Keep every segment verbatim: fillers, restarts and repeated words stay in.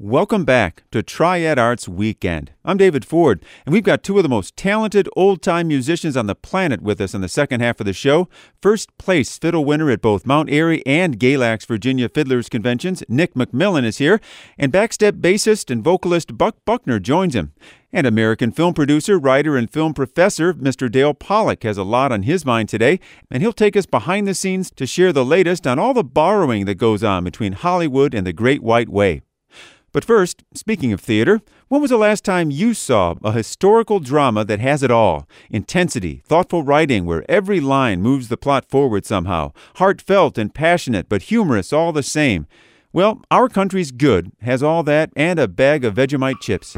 Welcome back to Triad Arts Weekend. I'm David Ford, and we've got two of the most talented old-time musicians on the planet with us in the second half of the show. First place fiddle winner at both Mount Airy and Galax, Virginia Fiddlers Conventions, Nick McMillan is here, and backstep bassist and vocalist Buck Buckner joins him. And American film producer, writer, and film professor, Mister Dale Pollack, has a lot on his mind today, and he'll take us behind the scenes to share the latest on all the borrowing that goes on between Hollywood and the Great White Way. But first, speaking of theater, when was the last time you saw a historical drama that has it all? Intensity, thoughtful writing where every line moves the plot forward somehow, heartfelt and passionate but humorous all the same. Well, Our Country's Good has all that and a bag of Vegemite chips.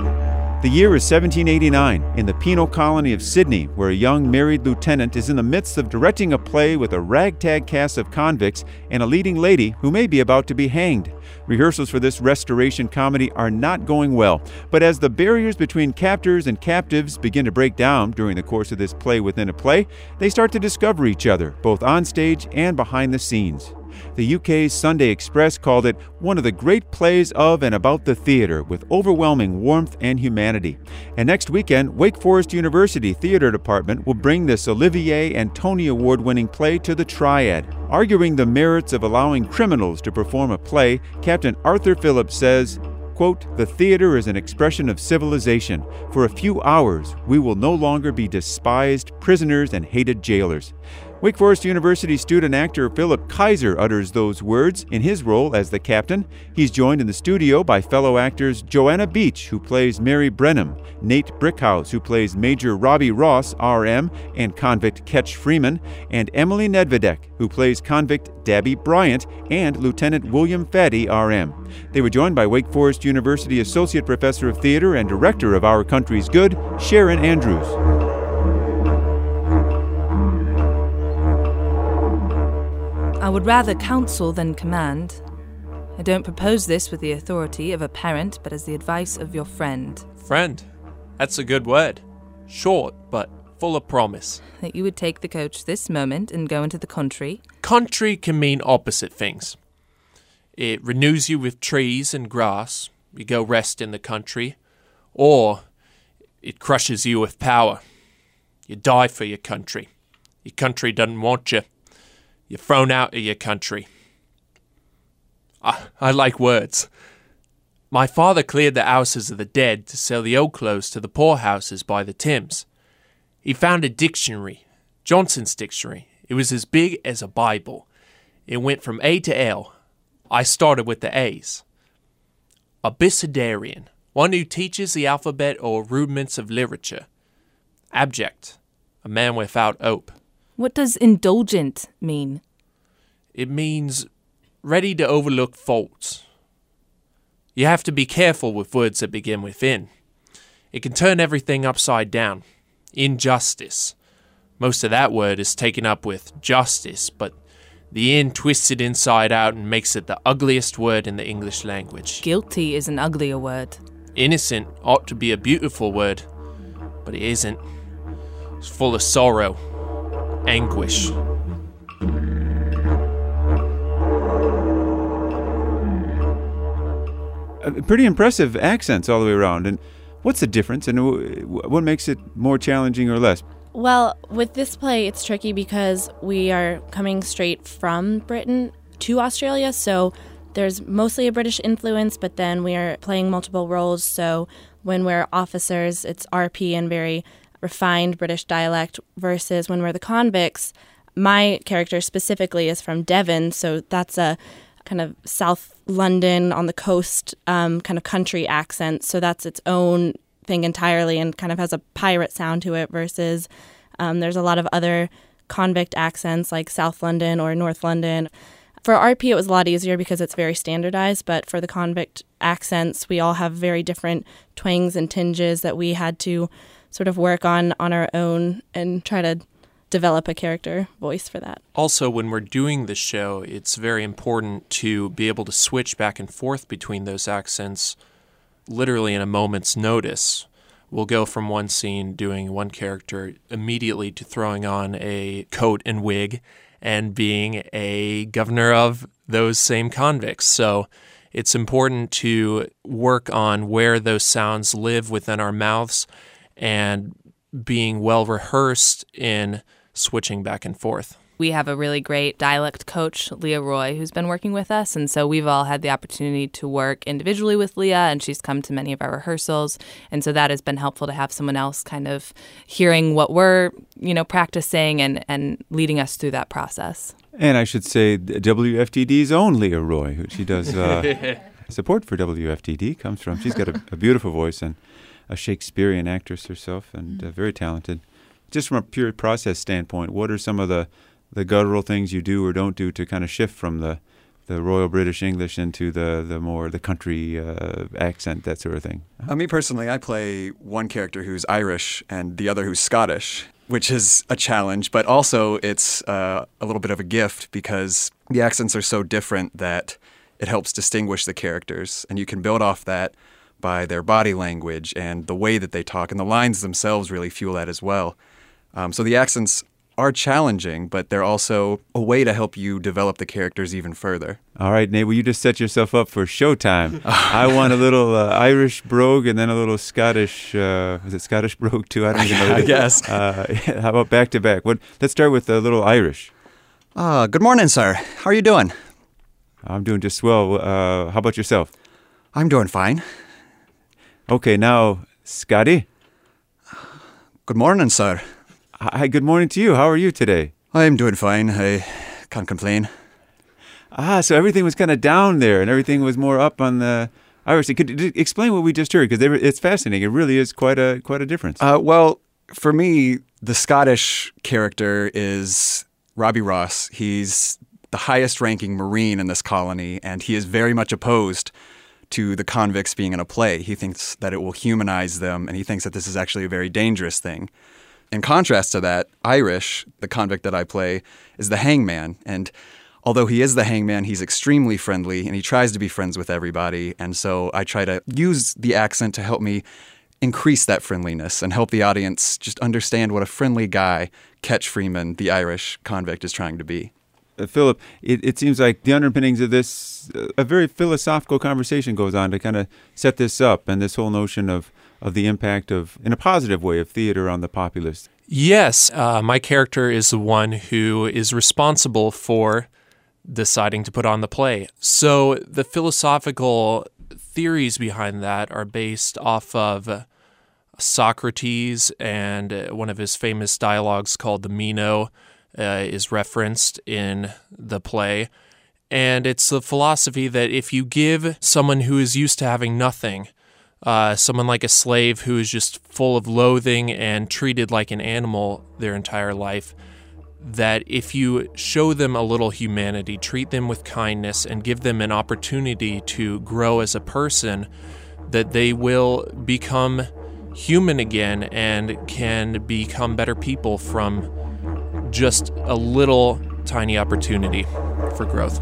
The year is seventeen eighty-nine, in the penal colony of Sydney, where a young married lieutenant is in the midst of directing a play with a ragtag cast of convicts and a leading lady who may be about to be hanged. Rehearsals for this restoration comedy are not going well, but as the barriers between captors and captives begin to break down during the course of this play within a play, they start to discover each other, both on stage and behind the scenes. The U K's Sunday Express called it one of the great plays of and about the theater, with overwhelming warmth and humanity. And next weekend, Wake Forest University Theater Department will bring this Olivier and Tony Award-winning play to the Triad. Arguing the merits of allowing criminals to perform a play, Captain Arthur Phillips says, quote, "The theater is an expression of civilization. For a few hours, we will no longer be despised prisoners and hated jailers." Wake Forest University student actor Philip Kaiser utters those words in his role as the captain. He's joined in the studio by fellow actors Joanna Beach, who plays Mary Brenham, Nate Brickhouse, who plays Major Robbie Ross, R M, and convict Ketch Freeman, and Emily Nedvedek, who plays convict Dabby Bryant, and Lieutenant William Fatty, R M. They were joined by Wake Forest University Associate Professor of Theater and Director of Our Country's Good, Sharon Andrews. I would rather counsel than command. I don't propose this with the authority of a parent, but as the advice of your friend. Friend? That's a good word. Short, but full of promise. That you would take the coach this moment and go into the country. Country can mean opposite things. It renews you with trees and grass. You go rest in the country. Or it crushes you with power. You die for your country. Your country doesn't want you. You're thrown out of your country. I, I like words. My father cleared the houses of the dead to sell the old clothes to the poorhouses by the Thames. He found a dictionary, Johnson's dictionary. It was as big as a Bible. It went from A to L. I started with the A's. Abecedarian, one who teaches the alphabet or rudiments of literature. Abject, a man without hope. What does indulgent mean? It means ready to overlook faults. You have to be careful with words that begin with in. It can turn everything upside down. Injustice. Most of that word is taken up with justice, but the in twists it inside out and makes it the ugliest word in the English language. Guilty is an uglier word. Innocent ought to be a beautiful word, but it isn't. It's full of sorrow. Anguish. Uh, pretty impressive accents all the way around. And what's the difference, and what makes it more challenging or less? Well, with this play, it's tricky because we are coming straight from Britain to Australia, so there's mostly a British influence, but then we are playing multiple roles. So when we're officers, it's R P and very refined British dialect, versus when we're the convicts, my character specifically is from Devon, so that's a kind of South London on the coast um, kind of country accent, so that's its own thing entirely and kind of has a pirate sound to it, versus um, there's a lot of other convict accents like South London or North London. For R P, it was a lot easier because it's very standardized, but for the convict accents, we all have very different twangs and tinges that we had to sort of work on on our own and try to develop a character voice for that. Also, when we're doing the show, it's very important to be able to switch back and forth between those accents literally in a moment's notice. We'll go from one scene doing one character immediately to throwing on a coat and wig and being a governor of those same convicts. So it's important to work on where those sounds live within our mouths and being well rehearsed in switching back and forth. We have a really great dialect coach, Leah Roy, who's been working with us. And so we've all had the opportunity to work individually with Leah, and she's come to many of our rehearsals. And so that has been helpful to have someone else kind of hearing what we're, you know, practicing and, and leading us through that process. And I should say W F T D's own Leah Roy, who she does uh, support for W F T D, comes from. She's got a, a beautiful voice and a Shakespearean actress herself, and uh, very talented. Just from a pure process standpoint, what are some of the the guttural things you do or don't do to kind of shift from the, the Royal British English into the, the more the country uh, accent, that sort of thing? Uh, me personally, I play one character who's Irish and the other who's Scottish, which is a challenge, but also it's uh, a little bit of a gift because the accents are so different that it helps distinguish the characters, and you can build off that by their body language and the way that they talk, and the lines themselves really fuel that as well. Um, so the accents are challenging, but they're also a way to help you develop the characters even further. All right, Nate, well, you just set yourself up for showtime. I want a little uh, Irish brogue and then a little Scottish, uh, is it Scottish brogue too? I don't even know. I guess. Uh, how about back to back? What? Let's start with a little Irish. Uh, good morning, sir. How are you doing? I'm doing just swell. Uh, how about yourself? I'm doing fine. Okay, now, Scotty. Good morning, sir. Hi, good morning to you. How are you today? I'm doing fine. I can't complain. Ah, so everything was kind of down there, and everything was more up on the Irish. Could you explain what we just heard? Because it's fascinating. It really is quite a quite a difference. Uh, well, for me, the Scottish character is Robbie Ross. He's the highest-ranking Marine in this colony, and he is very much opposed to the convicts being in a play. He thinks that it will humanize them, and he thinks that this is actually a very dangerous thing. In contrast to that, Irish, the convict that I play, is the hangman. And although he is the hangman, he's extremely friendly, and he tries to be friends with everybody. And so I try to use the accent to help me increase that friendliness and help the audience just understand what a friendly guy Ketch Freeman, the Irish convict, is trying to be. Uh, Philip, it, it seems like the underpinnings of this, uh, a very philosophical conversation goes on to kind of set this up, and this whole notion of of the impact of, in a positive way, of theater on the populace. Yes, uh, my character is the one who is responsible for deciding to put on the play. So the philosophical theories behind that are based off of Socrates, and one of his famous dialogues called the Meno uh, is referenced in the play. And it's the philosophy that if you give someone who is used to having nothing, Uh, someone like a slave who is just full of loathing and treated like an animal their entire life, that if you show them a little humanity, treat them with kindness, and give them an opportunity to grow as a person, that they will become human again and can become better people from just a little tiny opportunity for growth.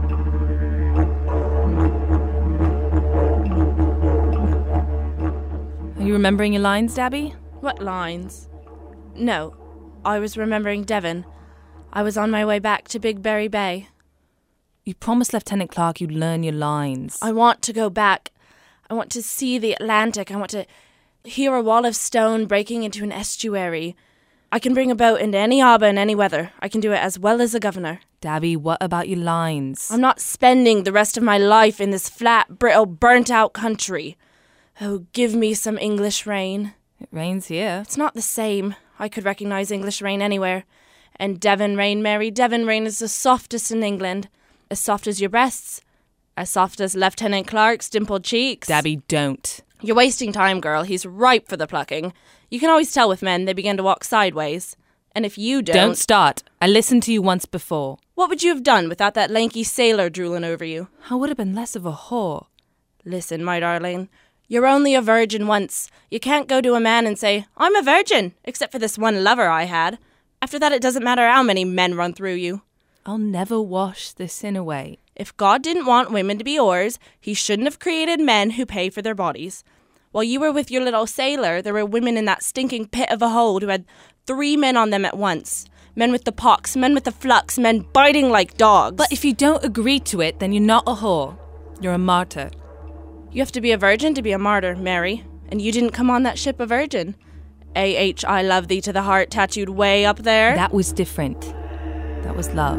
Are you remembering your lines, Dabby? What lines? No, I was remembering Devon. I was on my way back to Big Berry Bay. You promised Lieutenant Clark you'd learn your lines. I want to go back. I want to see the Atlantic. I want to hear a wall of stone breaking into an estuary. I can bring a boat into any harbour in any weather. I can do it as well as the governor. Dabby, what about your lines? I'm not spending the rest of my life in this flat, brittle, burnt-out country. Oh, give me some English rain. It rains here. It's not the same. I could recognise English rain anywhere. And Devon rain, Mary, Devon rain is the softest in England. As soft as your breasts. As soft as Lieutenant Clark's dimpled cheeks. Dabby, don't. You're wasting time, girl. He's ripe for the plucking. You can always tell with men they begin to walk sideways. And if you don't... Don't start. I listened to you once before. What would you have done without that lanky sailor drooling over you? I would have been less of a whore. Listen, my darling. You're only a virgin once. You can't go to a man and say, I'm a virgin, except for this one lover I had. After that, it doesn't matter how many men run through you. I'll never wash the sin away. If God didn't want women to be whores, he shouldn't have created men who pay for their bodies. While you were with your little sailor, there were women in that stinking pit of a hold who had three men on them at once. Men with the pox, men with the flux, men biting like dogs. But if you don't agree to it, then you're not a whore. You're a martyr. You have to be a virgin to be a martyr, Mary. And you didn't come on that ship a virgin. A H I love thee to the heart tattooed way up there. That was different. That was love.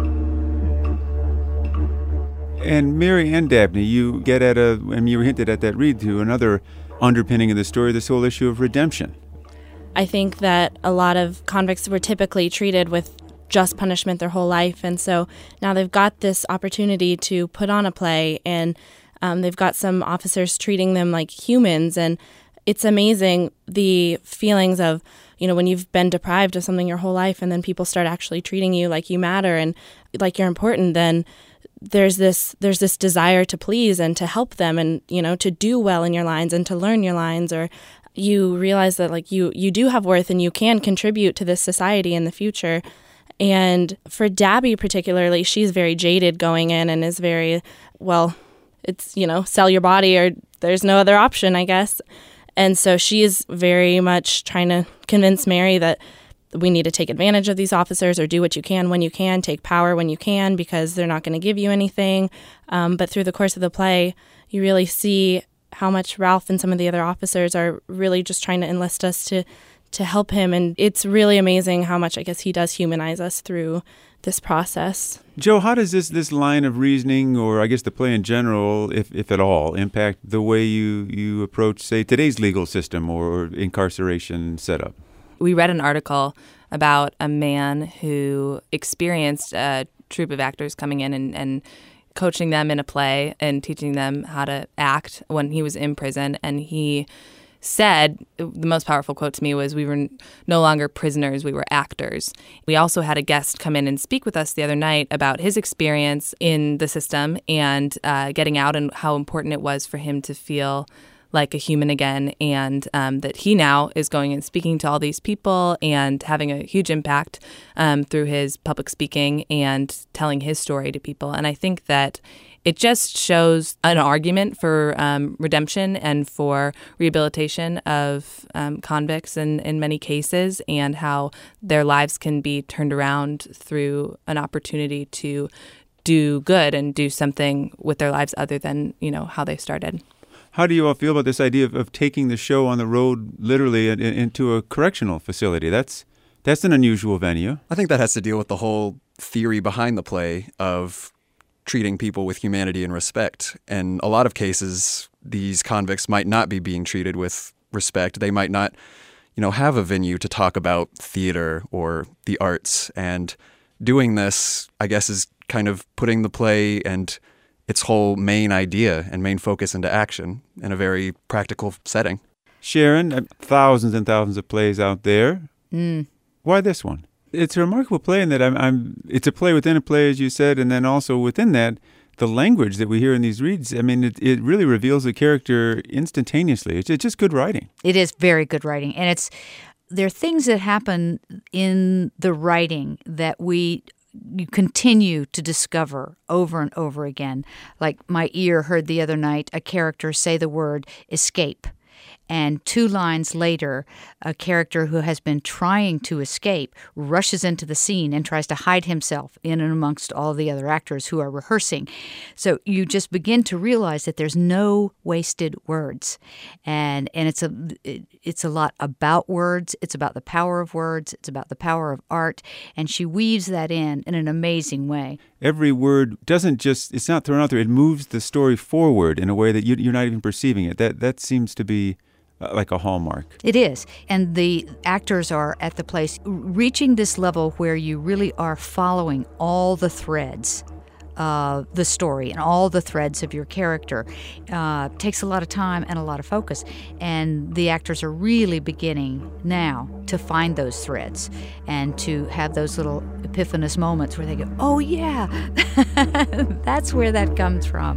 And Mary and Dabney, you get at a, and you hinted at that read to another underpinning of the story, this whole issue of redemption. I think that a lot of convicts were typically treated with just punishment their whole life. And so now they've got this opportunity to put on a play, and um, they've got some officers treating them like humans. And it's amazing the feelings of, you know, when you've been deprived of something your whole life and then people start actually treating you like you matter and like you're important, then there's this there's this desire to please and to help them and, you know, to do well in your lines and to learn your lines, or you realize that like you you do have worth and you can contribute to this society in the future. And for Dabby particularly, she's very jaded going in and is very, well, it's, you know, sell your body or there's no other option, I guess. And so she is very much trying to convince Mary that we need to take advantage of these officers or do what you can when you can, take power when you can, because they're not going to give you anything. Um, but through the course of the play, you really see how much Ralph and some of the other officers are really just trying to enlist us to to help him. And it's really amazing how much, I guess, he does humanize us through this process. Joe, how does this this line of reasoning, or I guess the play in general, if, if at all, impact the way you, you approach, say, today's legal system or incarceration setup? We read an article about a man who experienced a troupe of actors coming in and, and coaching them in a play and teaching them how to act when he was in prison. And he said, the most powerful quote to me was, we were no longer prisoners, we were actors. We also had a guest come in and speak with us the other night about his experience in the system and uh, getting out, and how important it was for him to feel like a human again, and um, that he now is going and speaking to all these people and having a huge impact um, through his public speaking and telling his story to people. And I think that it just shows an argument for um, redemption and for rehabilitation of um, convicts in, in many cases, and how their lives can be turned around through an opportunity to do good and do something with their lives other than, you know, how they started. How do you all feel about this idea of, of taking the show on the road literally in, in, into a correctional facility? That's that's an unusual venue. I think that has to deal with the whole theory behind the play of treating people with humanity and respect. In a lot of cases, these convicts might not be being treated with respect. They might not, you know, have a venue to talk about theater or the arts. And doing this, I guess, is kind of putting the play and its whole main idea and main focus into action in a very practical setting. Sharon, thousands and thousands of plays out there. Mm. Why this one? It's a remarkable play in that I'm, I'm. It's a play within a play, as you said, and then also within that, the language that we hear in these reads. I mean, it, it really reveals the character instantaneously. It's, it's just good writing. It is very good writing, and it's there are things that happen in the writing that we you continue to discover over and over again. Like my ear heard the other night a character say the word escape. And two lines later, a character who has been trying to escape rushes into the scene and tries to hide himself in and amongst all the other actors who are rehearsing. So you just begin to realize that there's no wasted words. And and it's a it's a lot about words. It's about the power of words. It's about the power of art. And she weaves that in in an amazing way. Every word doesn't just, it's not thrown out there. It moves the story forward in a way that you, you're not even perceiving it. That that seems to be like a hallmark. It is. And the actors are at the place reaching this level where you really are following all the threads of the story and all the threads of your character. Uh, takes a lot of time and a lot of focus. And the actors are really beginning now to find those threads and to have those little epiphanous moments where they go, oh yeah, that's where that comes from.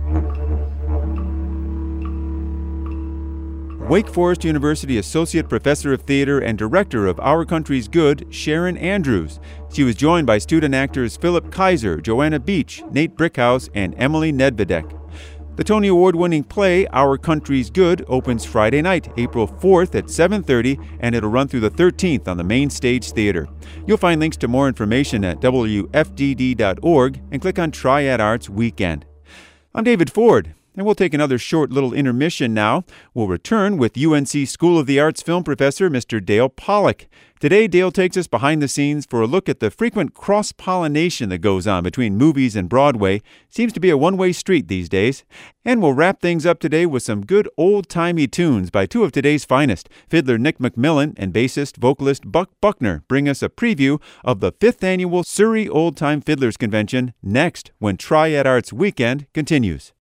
Wake Forest University Associate Professor of Theater and Director of Our Country's Good, Sharon Andrews. She was joined by student actors Philip Kaiser, Joanna Beach, Nate Brickhouse, and Emily Nedvedek. The Tony Award-winning play, Our Country's Good, opens Friday night, April fourth at seven thirty, and it'll run through the thirteenth on the Main Stage Theater. You'll find links to more information at W F D D dot org and click on Triad Arts Weekend. I'm David Ford, and we'll take another short little intermission now. We'll return with U N C School of the Arts film professor Mister Dale Pollack. Today, Dale takes us behind the scenes for a look at the frequent cross-pollination that goes on between movies and Broadway. Seems to be a one-way street these days. And we'll wrap things up today with some good old-timey tunes by two of today's finest. Fiddler Nick McMillan and bassist vocalist Buck Buckner bring us a preview of the fifth annual Surrey Old Time Fiddlers Convention next when Triad Arts Weekend continues.